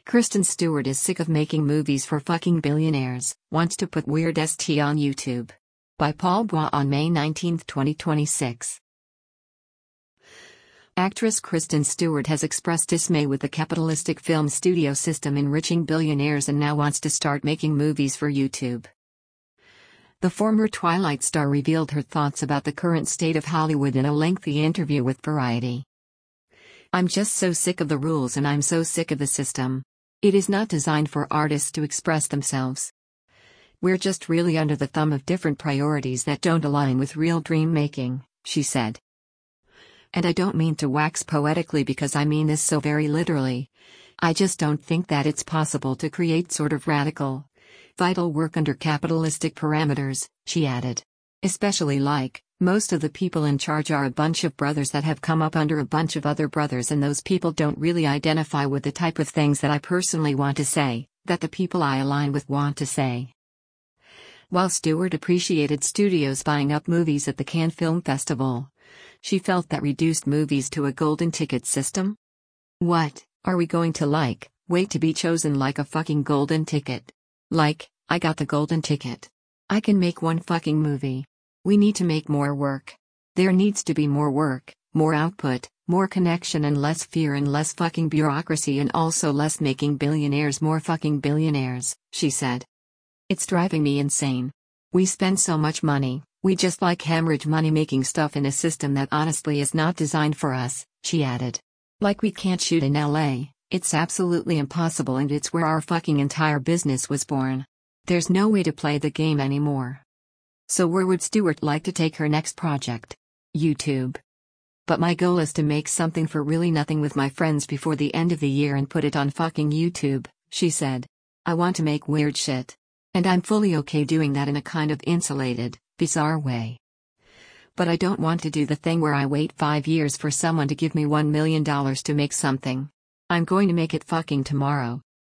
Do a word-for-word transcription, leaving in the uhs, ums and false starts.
Kristen Stewart is sick of making movies for fucking billionaires, wants to put weird st on YouTube. By Paul Bois on May nineteenth twenty twenty-six. Actress Kristen Stewart has expressed dismay with the capitalistic film studio system enriching billionaires and now wants to start making movies for YouTube. The former Twilight star revealed her thoughts about the current state of Hollywood in a lengthy interview with Variety. "I'm just so sick of the rules and I'm so sick of the system. It is not designed for artists to express themselves. We're just really under the thumb of different priorities that don't align with real dream making," she said. "And I don't mean to wax poetically because I mean this so very literally. I just don't think that it's possible to create sort of radical, vital work under capitalistic parameters," she added. "Especially like, most of the people in charge are a bunch of brothers that have come up under a bunch of other brothers, and those people don't really identify with the type of things that I personally want to say, that the people I align with want to say." While Stewart appreciated studios buying up movies at the Cannes Film Festival, she felt that reduced movies to a golden ticket system? What, are we going to like, wait to be chosen like a fucking golden ticket? Like, I got the golden ticket. I can make one fucking movie. We need to make more work. There needs to be more work, more output, more connection and less fear and less fucking bureaucracy and also less making billionaires more fucking billionaires, she said. "It's driving me insane. We spend so much money, we just like hemorrhage money making stuff in a system that honestly is not designed for us," she added. "Like we can't shoot in L A, it's absolutely impossible and it's where our fucking entire business was born. There's no way to play the game anymore." So where would Stewart like to take her next project? YouTube. "But my goal is to make something for really nothing with my friends before the end of the year and put it on fucking YouTube," she said. "I want to make weird shit. And I'm fully okay doing that in a kind of insulated, bizarre way. But I don't want to do the thing where I wait five years for someone to give me one million dollars to make something. I'm going to make it fucking tomorrow."